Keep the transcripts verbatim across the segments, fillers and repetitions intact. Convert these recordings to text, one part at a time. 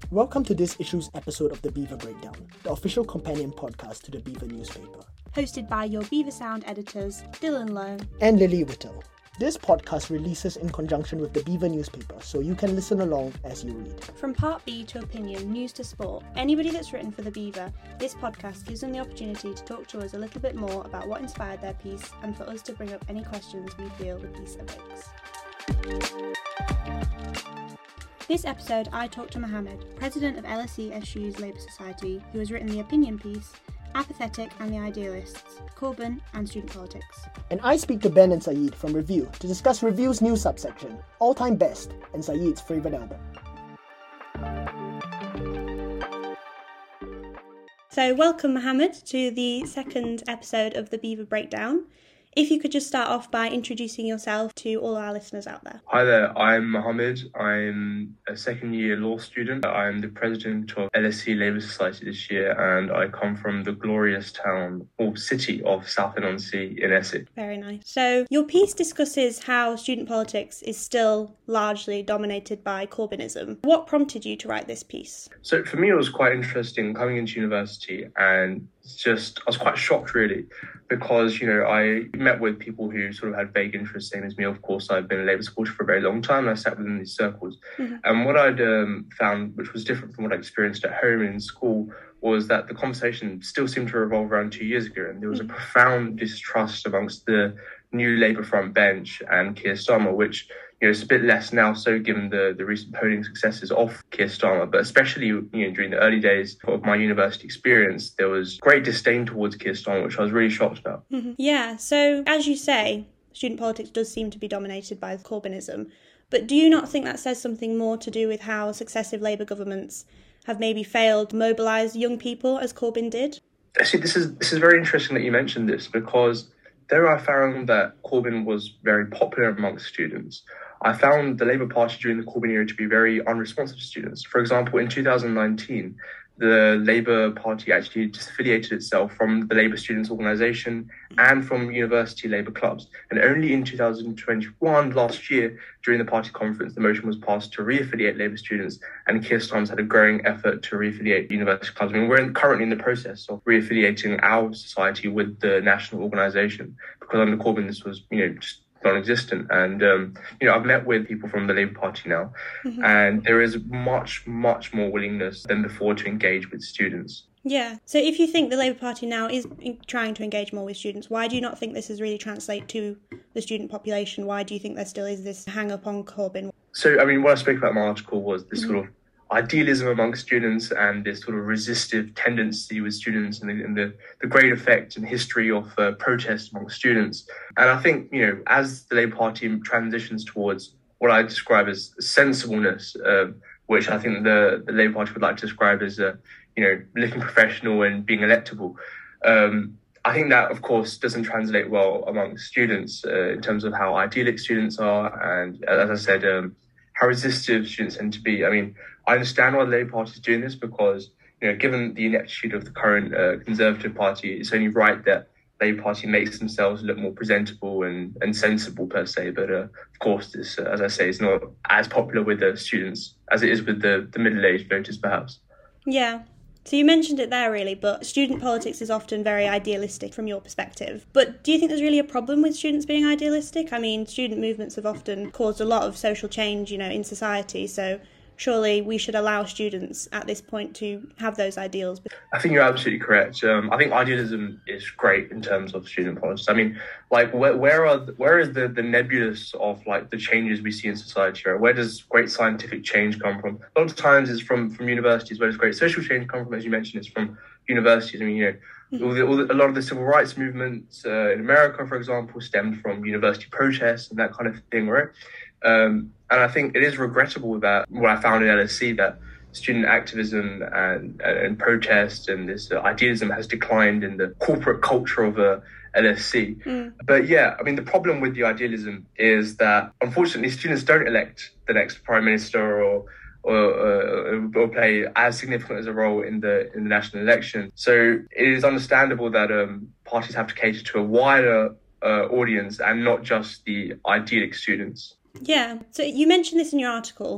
Welcome to this issue's episode of the Beaver Breakdown, the official companion podcast to the Beaver newspaper. Hosted by your Beaver Sound editors, Dylan Lowe and Lily Whittle. This podcast releases in conjunction with the Beaver newspaper, so you can listen along as you read. From part B to opinion, news to sport, anybody that's written for the Beaver, this podcast gives them the opportunity to talk to us a little bit more about what inspired their piece and for us to bring up any questions we feel the piece evokes. This episode, I talked to Mohammed, president of L S E S U's Labour Society, who has written the opinion piece, Apathetic and the Idealists, Corbyn and Student Politics. And I speak to Ben and Saeed from Review to discuss Review's new subsection, All Time Best, and Saeed's favourite album. So welcome, Mohammed, to the second episode of the Beaver Breakdown. If you could just start off by introducing yourself to all our listeners out there. Hi there, I'm Mohammed. I'm a second year law student. I'm the president of L S E Labour Society this year, and I come from the glorious town or city of Southend-on-Sea in Essex. Very nice. So your piece discusses how student politics is still largely dominated by Corbynism. What prompted you to write this piece? So for me, it was quite interesting coming into university, and just I was quite shocked really, because you know I met with people who sort of had vague interests, same as me. Of course, I've been a Labour supporter for a very long time, and I sat within these circles. Mm-hmm. And what I'd um, found, which was different from what I experienced at home and in school, was that the conversation still seemed to revolve around two years ago, and there was mm-hmm. a profound distrust amongst the new Labour front bench and Keir Starmer, which you know it's a bit less now, so given the, the recent polling successes of Keir Starmer, but especially you know during the early days of my university experience, there was great disdain towards Keir Starmer, which I was really shocked about. Mm-hmm. Yeah, so as you say, student politics does seem to be dominated by Corbynism, but do you not think that says something more to do with how successive Labour governments have maybe failed to mobilise young people as Corbyn did? See, this is this is very interesting that you mentioned this, because though I found that Corbyn was very popular amongst students, I found the Labour Party during the Corbyn era to be very unresponsive to students. For example, in two thousand nineteen, the Labour Party actually disaffiliated itself from the Labour Students' Organisation and from university Labour clubs. And only in two thousand twenty-one, last year, during the party conference, the motion was passed to re-affiliate Labour students, and Keir Starmer's had a growing effort to re-affiliate university clubs. I mean, we're in, currently in the process of re-affiliating our society with the national organisation, because under Corbyn this was, you know, just non-existent. And um, you know, I've met with people from the Labour Party now, mm-hmm. and there is much, much more willingness than before to engage with students. Yeah. So if you think the Labour Party now is trying to engage more with students, why do you not think this is really translate to the student population? Why do you think there still is this hang-up on Corbyn? So, I mean, what I spoke about in my article was this mm-hmm. sort of idealism among students and this sort of resistive tendency with students, and the, and the, the great effect and history of uh, protest among students. And I think, you know, as the Labour Party transitions towards what I describe as sensibleness, uh, which I think the, the Labour Party would like to describe as, uh, you know, looking professional and being electable, um, I think that, of course, doesn't translate well among students uh, in terms of how idyllic students are and, as I said, um, how resistive students tend to be. I mean, I understand why the Labour Party is doing this, because, you know, given the ineptitude of the current uh, Conservative Party, it's only right that the Labour Party makes themselves look more presentable and, and sensible per se. But uh, of course, this, uh, as I say, is not as popular with the students as it is with the, the middle-aged voters, perhaps. Yeah. So you mentioned it there, really, but student politics is often very idealistic from your perspective. But do you think there's really a problem with students being idealistic? I mean, student movements have often caused a lot of social change, you know, in society, so surely we should allow students at this point to have those ideals. I think you're absolutely correct. Um, I think idealism is great in terms of student politics. I mean, like, where, where are the, where is the, the nebulous of like the changes we see in society? Right? Where does great scientific change come from? A lot of times it's from, from universities. Where does great social change come from? As you mentioned, it's from universities. I mean, you know, all the, all the, a lot of the civil rights movements uh, in America, for example, stemmed from university protests and that kind of thing, right? Um, and I think it is regrettable that what I found in L S E, that student activism and, and protest and this uh, idealism has declined in the corporate culture of uh, L S C. Mm. But yeah, I mean, the problem with the idealism is that, unfortunately, students don't elect the next prime minister or or, uh, or play as significant as a role in the in the national election. So it is understandable that um, parties have to cater to a wider uh, audience and not just the idyllic students. Yeah. So you mentioned this in your article,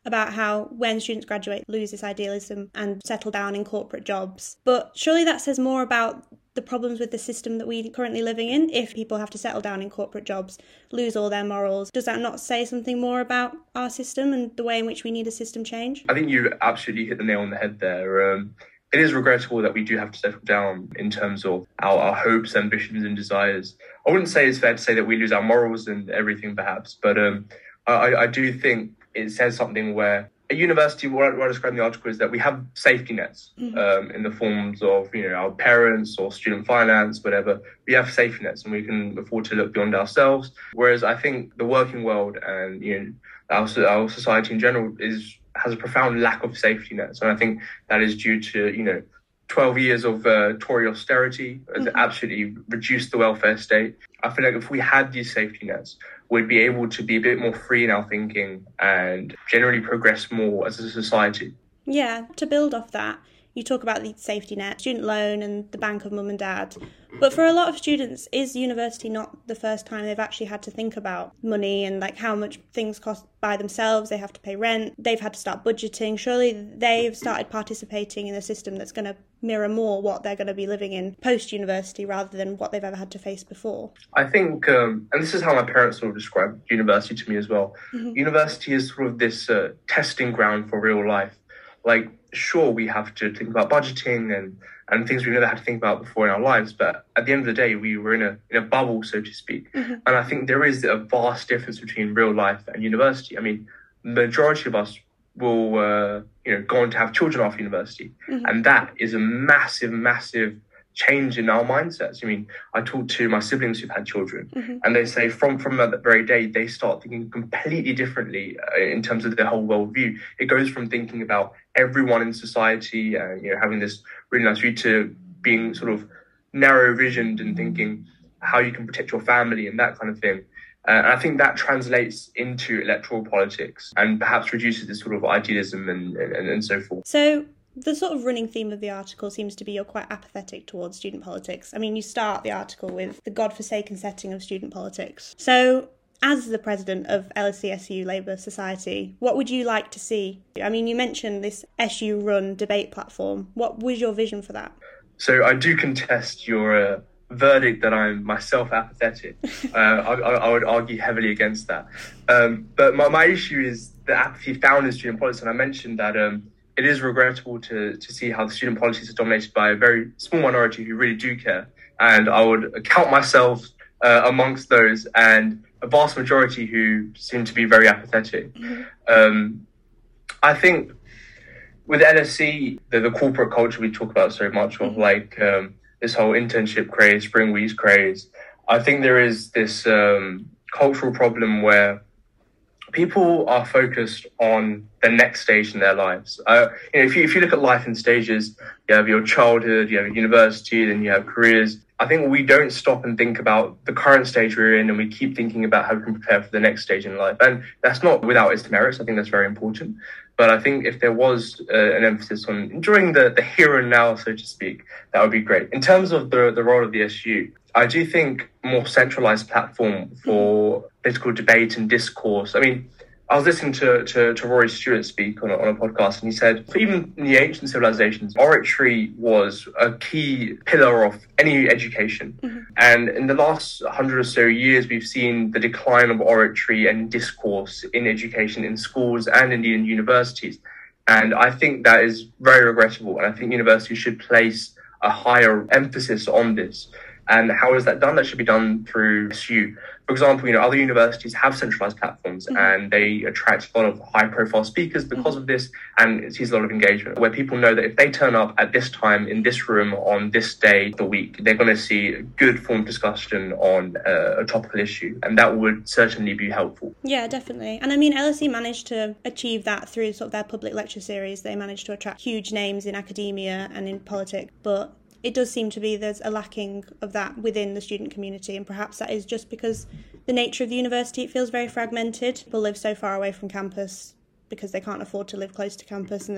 about how when students graduate, lose this idealism and settle down in corporate jobs. But surely that says more about the problems with the system that we're currently living in. If people have to settle down in corporate jobs, lose all their morals, does that not say something more about our system and the way in which we need a system change? I think you absolutely hit the nail on the head there. Um, it is regrettable that we do have to settle down in terms of our, our hopes, ambitions and desires. I wouldn't say it's fair to say that we lose our morals and everything perhaps, but um, I, I do think it says something where a university, what I, what I described in the article is that we have safety nets mm-hmm. um, in the forms of, you know, our parents or student finance, whatever. We have safety nets and we can afford to look beyond ourselves. Whereas I think the working world and, you know, our, our society in general is has a profound lack of safety nets. And I think that is due to, you know, twelve years of uh, Tory austerity has mm-hmm. absolutely reduced the welfare state. I feel like if we had these safety nets, we'd be able to be a bit more free in our thinking and generally progress more as a society. Yeah, to build off that, you talk about the safety net, student loan and the bank of mum and dad. But for a lot of students, is university not the first time they've actually had to think about money and like how much things cost by themselves? They have to pay rent, they've had to start budgeting. Surely they've started participating in a system that's going to mirror more what they're going to be living in post-university rather than what they've ever had to face before. I think, um, and this is how my parents sort of described university to me as well. Mm-hmm. University is sort of this uh, testing ground for real life. Like, sure, we have to think about budgeting and, and things we've never had to think about before in our lives. But at the end of the day, we were in a in a bubble, so to speak. Mm-hmm. And I think there is a vast difference between real life and university. I mean, the majority of us will, uh, you know, go on to have children after university. Mm-hmm. And that is a massive, massive change in our mindsets. I mean, I talk to my siblings who've had children mm-hmm. and they say from, from that very day, they start thinking completely differently uh, in terms of their whole worldview. It goes from thinking about everyone in society and, you know, having this really nice view to being sort of narrow visioned and thinking how you can protect your family and that kind of thing. Uh, and I think that translates into electoral politics and perhaps reduces this sort of idealism and, and, and so forth. So the sort of running theme of the article seems to be you're quite apathetic towards student politics. I mean, you start the article with the godforsaken setting of student politics. So as the president of L S E S U Labour Society, what would you like to see? I mean, you mentioned this S U-run debate platform. What was your vision for that? So I do contest your uh, verdict that I'm myself apathetic. uh, I, I would argue heavily against that. Um, but my, my issue is the apathy found in student politics. And I mentioned that um, it is regrettable to, to see how the student politics are dominated by a very small minority who really do care. And I would count myself uh, amongst those and a vast majority who seem to be very apathetic. Mm-hmm. Um, I think with L S E, the, the corporate culture we talk about so much of, like um, this whole internship craze, spring weeks craze, I think there is this um, cultural problem where people are focused on the next stage in their lives. Uh, you know, if you if you look at life in stages, you have your childhood, you have university, then you have careers. I think we don't stop and think about the current stage we're in, and we keep thinking about how we can prepare for the next stage in life. And that's not without its merits. I think that's very important. But I think if there was uh, an emphasis on enjoying the, the here and now, so to speak, that would be great. In terms of the, the role of the S U, I do think more centralized platform for political debate and discourse. I mean, I was listening to, to, to Rory Stewart speak on a, on a podcast, and he said, for even in the ancient civilizations, oratory was a key pillar of any education. Mm-hmm. And in the last hundred or so years, we've seen the decline of oratory and discourse in education in schools and indeed in universities. And I think that is very regrettable. And I think universities should place a higher emphasis on this. And how is that done? That should be done through S U. For example, you know, other universities have centralized platforms mm-hmm. and they attract a lot of high profile speakers because mm-hmm. of this, and it sees a lot of engagement where people know that if they turn up at this time in this room on this day of the week, they're going to see a good form discussion on uh, a topical issue, and that would certainly be helpful. Yeah, definitely. And I mean, L S E managed to achieve that through sort of their public lecture series. They managed to attract huge names in academia and in politics, but it does seem to be there's a lacking of that within the student community, and perhaps that is just because the nature of the university, it feels very fragmented. People live so far away from campus because they can't afford to live close to campus, and there's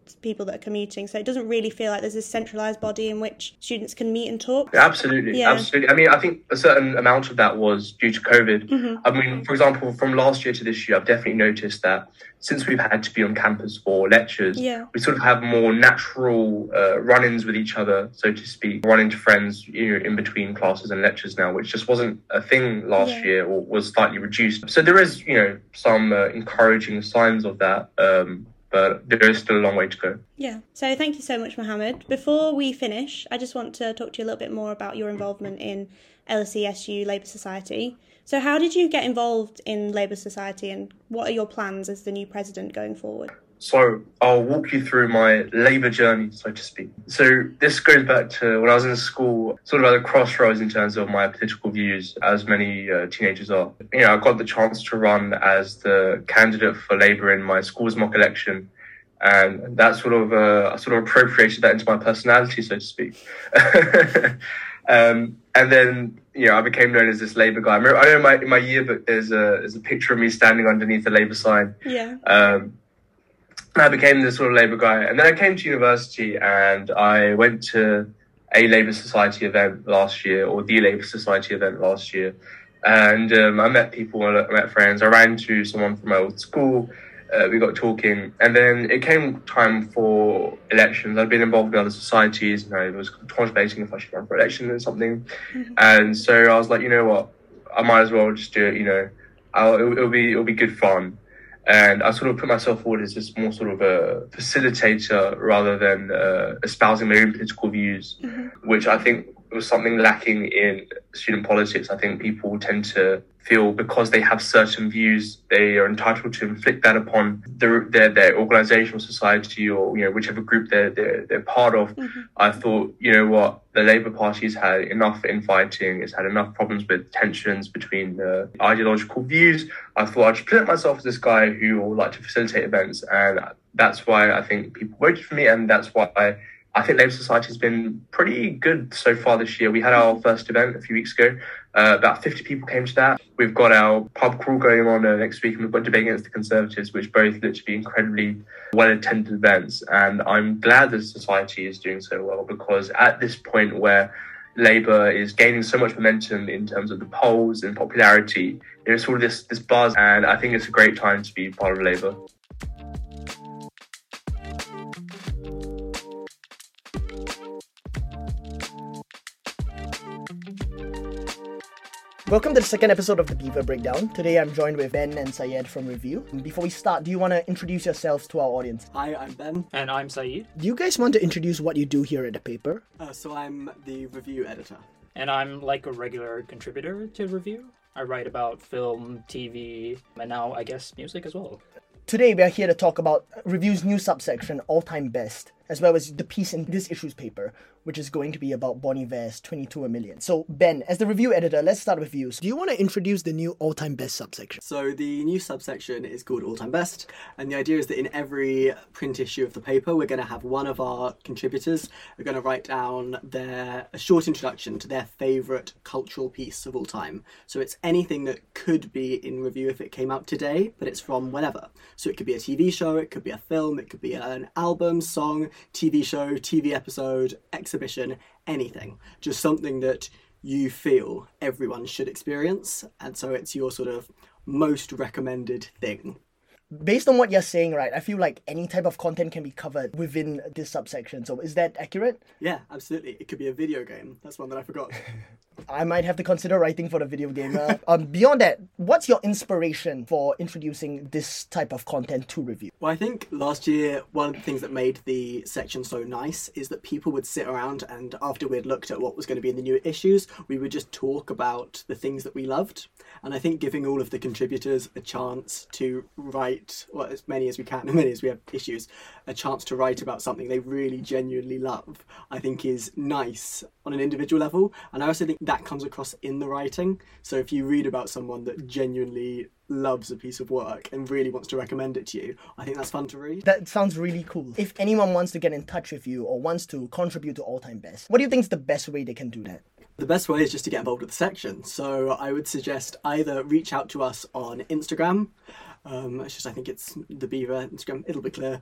people that are commuting. So it doesn't really feel like there's this centralised body in which students can meet and talk. Absolutely, Yeah. absolutely. I mean, I think a certain amount of that was due to COVID. Mm-hmm. I mean, for example, from last year to this year, I've definitely noticed that since we've had to be on campus for lectures, Yeah. we sort of have more natural uh, run-ins with each other, so to speak, run into friends, you know, in between classes and lectures now, which just wasn't a thing last Yeah. year or was slightly reduced. So there is, you know, some uh, encouraging signs of that, um, but there is still a long way to go. Yeah. So thank you so much, Mohammed. Before we finish, I just want to talk to you a little bit more about your involvement in L S E S U Labour Society. So how did you get involved in Labour Society, and what are your plans as the new president going forward? So I'll walk you through my Labour journey, so to speak. So this goes back to when I was in school, sort of at a crossroads in terms of my political views, as many uh, teenagers are. You know, I got the chance to run as the candidate for Labour in my school's mock election. And that sort of, uh, I sort of appropriated that into my personality, so to speak. um, and then, you know, I became known as this Labour guy. I, remember, I know in my, in my yearbook, there's a, there's a picture of me standing underneath a Labour sign. Yeah. Um, I became this sort of Labour guy. And then I came to university and I went to a Labour Society event last year, or the Labour Society event last year. And um, I met people, I met friends. I ran into someone from my old school. Uh, we got talking. And then it came time for elections. I'd been involved in other societies, and I was contemplating if I should run for election or something. Mm-hmm. And so I was like, you know what? I might as well just do it, you know. I'll, it'll, it'll be it'll be good fun. And I sort of put myself forward as just more sort of a facilitator rather than uh, espousing my own political views, mm-hmm. which I think was something lacking in student politics. I think people tend to feel because they have certain views, they are entitled to inflict that upon their their, their organizational society, or, you know, whichever group they're they're, they're part of. Mm-hmm. I thought, you know what, the Labour Party's had enough infighting, it's had enough problems with tensions between uh, ideological views. I thought I'd just present myself as this guy who would like to facilitate events, and that's why I think people voted for me, and that's why I I think Labour Society has been pretty good so far this year. We had our first event a few weeks ago. Uh, about fifty people came to that. We've got our pub crawl going on uh, next week, and we've got Debate Against the Conservatives, which both look to be incredibly well-attended events. And I'm glad that society is doing so well, because at this point where Labour is gaining so much momentum in terms of the polls and popularity, there's sort of this, this buzz, and I think it's a great time to be part of Labour. Welcome to the second episode of the Beaver Breakdown. Today I'm joined with Ben and Syed from Review. Before we start, do you want to introduce yourselves to our audience? Hi, I'm Ben. And I'm Syed. Do you guys want to introduce what you do here at the paper? Uh, so I'm the review editor. And I'm like a regular contributor to Review. I write about film, T V, and now I guess music as well. Today we are here to talk about Review's new subsection, All Time Best, as well as the piece in this issue's paper, which is going to be about Bon Iver's twenty-two a million. So, Ben, as the review editor, let's start with you. So do you want to introduce the new All Time Best subsection? So the new subsection is called All Time Best, and the idea is that in every print issue of the paper, we're going to have one of our contributors. We're going to write down their a short introduction to their favourite cultural piece of all time. So it's anything that could be in Review if it came out today, but it's from whenever. So it could be a T V show, it could be a film, it could be an album, song, T V show, T V episode, exhibition, anything. Just something that you feel everyone should experience, and so it's your sort of most recommended thing. Based on what you're saying, right, I feel like any type of content can be covered within this subsection. So is that accurate? Yeah, absolutely. It could be a video game. That's one that I forgot. I might have to consider writing for the video game. Uh, um, beyond that, what's your inspiration for introducing this type of content to Review? Well, I think last year, one of the things that made the section so nice is that people would sit around, and after we'd looked at what was going to be in the new issues, we would just talk about the things that we loved. And I think giving all of the contributors a chance to write, well, as many as we can, as many as we have issues, a chance to write about something they really genuinely love, I think is nice on an individual level. And I also think that comes across in the writing. So if you read about someone that genuinely loves a piece of work and really wants to recommend it to you, I think that's fun to read. That sounds really cool. If anyone wants to get in touch with you or wants to contribute to All Time Best, what do you think is the best way they can do that? The best way is just to get involved with the section. So I would suggest either reach out to us on Instagram. Um, it's just, I think it's the Beaver Instagram, it'll be clear.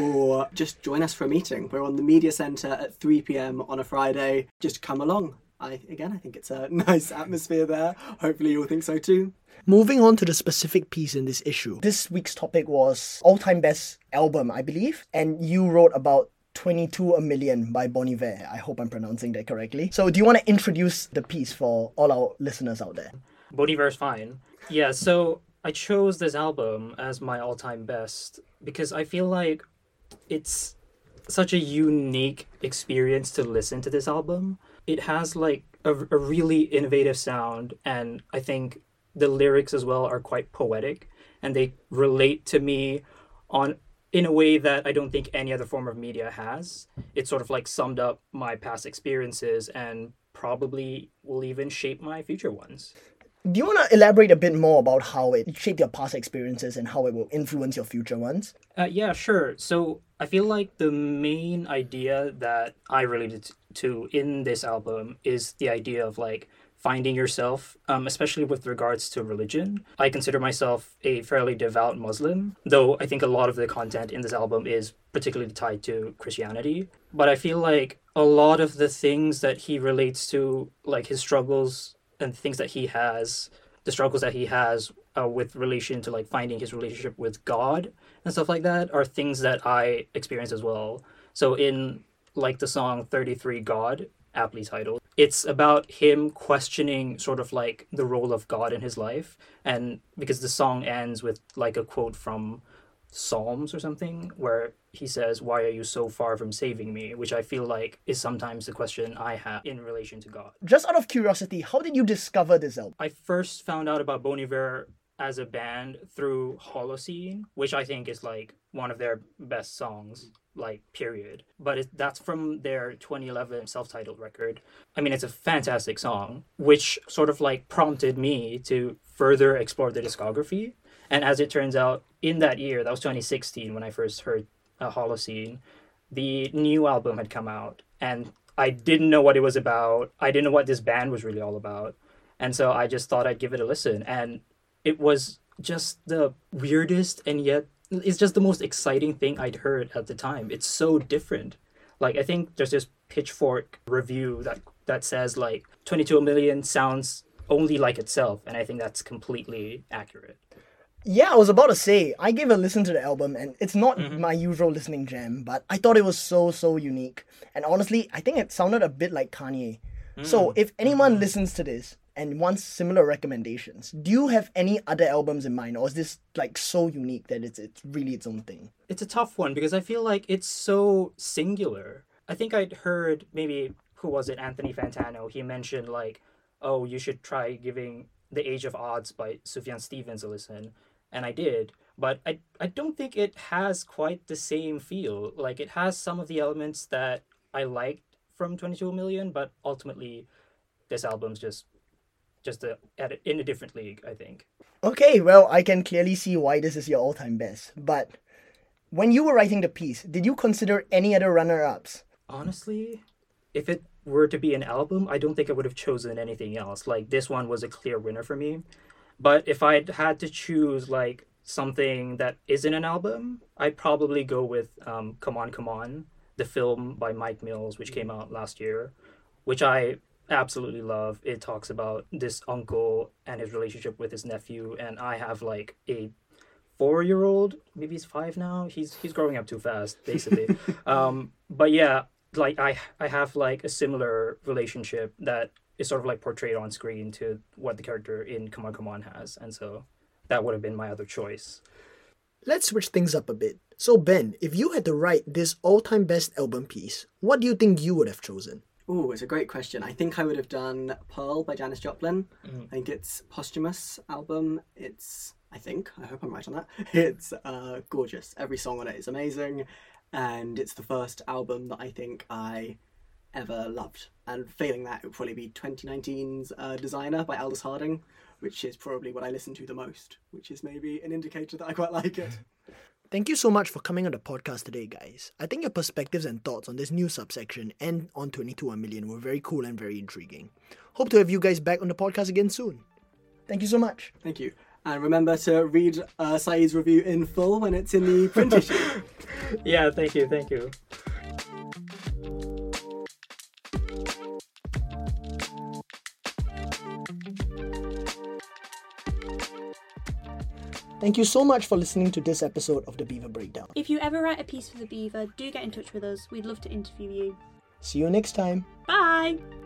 Or just join us for a meeting. We're on the Media Centre at three p.m. on a Friday. Just come along. I Again, I think it's a nice atmosphere there. Hopefully you'll think so too. Moving on to the specific piece in this issue. This week's topic was all-time best album, I believe. And you wrote about twenty-two a Million by Bon Iver. I hope I'm pronouncing that correctly. So do you want to introduce the piece for all our listeners out there? Bon Iver's fine. Yeah, so I chose this album as my all-time best because I feel like it's such a unique experience to listen to this album. It has like a, a really innovative sound, and I think the lyrics as well are quite poetic, and they relate to me on in a way that I don't think any other form of media has. It sort of like summed up my past experiences and probably will even shape my future ones. Do you want to elaborate a bit more about how it shaped your past experiences and how it will influence your future ones? Uh, yeah, sure. So I feel like the main idea that I related to in this album is the idea of like finding yourself, um, especially with regards to religion. I consider myself a fairly devout Muslim, though I think a lot of the content in this album is particularly tied to Christianity. But I feel like a lot of the things that he relates to, like his struggles and things that he has, the struggles that he has uh, with relation to like finding his relationship with God and stuff like that, are things that I experience as well. So in like the song thirty-three God, aptly titled, it's about him questioning sort of like the role of God in his life. And because the song ends with like a quote from Psalms or something where he says, "Why are you so far from saving me?" which I feel like is sometimes the question I have in relation to God. Just out of curiosity, how did you discover this album? I first found out about Bon Iver as a band through Holocene, which I think is like one of their best songs, like period. But it, that's from their twenty eleven self-titled record. I mean, it's a fantastic song, which sort of like prompted me to further explore the discography. And as it turns out, in that year, that was twenty sixteen when I first heard uh, Holocene, the new album had come out, and I didn't know what it was about. I didn't know what this band was really all about. And so I just thought I'd give it a listen. And it was just the weirdest, and yet it's just the most exciting thing I'd heard at the time. It's so different. Like, I think there's this Pitchfork review that, that says, like, twenty-two a Million sounds only like itself. And I think that's completely accurate. Yeah, I was about to say, I gave a listen to the album, and it's not mm-hmm. my usual listening jam, but I thought it was so, so unique. And honestly, I think it sounded a bit like Kanye. Mm. So if anyone mm-hmm. listens to this and wants similar recommendations, do you have any other albums in mind, or is this like so unique that it's it's really its own thing? It's a tough one because I feel like it's so singular. I think I'd heard maybe, who was it, Anthony Fantano, he mentioned like, oh, you should try giving The Age of Odds by Sufjan Stevens a listen. And I did, but I I don't think it has quite the same feel. Like, it has some of the elements that I liked from twenty-two a Million, but ultimately this album's just just a, at a, in a different league, I think. Okay, well, I can clearly see why this is your all-time best. But when you were writing the piece, did you consider any other runner-ups? Honestly, if it were to be an album, I don't think I would have chosen anything else. Like, this one was a clear winner for me. But if I'd had to choose, like, something that isn't an album, I'd probably go with um, Come On, Come On, the film by Mike Mills, which came out last year, which I absolutely love. It talks about this uncle and his relationship with his nephew, and I have, like, a four-year-old, maybe he's five now. He's he's growing up too fast, basically. um, but yeah, like, I I have, like, a similar relationship that is sort of like portrayed on screen to what the character in Come On, Come On has. And so that would have been my other choice. Let's switch things up a bit. So Ben, if you had to write this all-time best album piece, what do you think you would have chosen? Ooh, it's a great question. I think I would have done Pearl by Janis Joplin. Mm. I think it's posthumous album. It's, I think, I hope I'm right on that. It's uh, gorgeous. Every song on it is amazing. And it's the first album that I think I ever loved. And failing that, it would probably be twenty nineteen's uh, Designer by Aldous Harding, which is probably what I listen to the most, which is maybe an indicator that I quite like it. Thank you so much for coming on the podcast today, guys. I think your perspectives and thoughts on this new subsection and on twenty-two a million were very cool and very intriguing. Hope to have you guys back on the podcast again soon. Thank you so much. Thank you. And remember to read uh, Saeed's review in full when it's in the print issue. Yeah, thank you, thank you. Thank you so much for listening to this episode of The Beaver Breakdown. If you ever write a piece for The Beaver, do get in touch with us. We'd love to interview you. See you next time. Bye!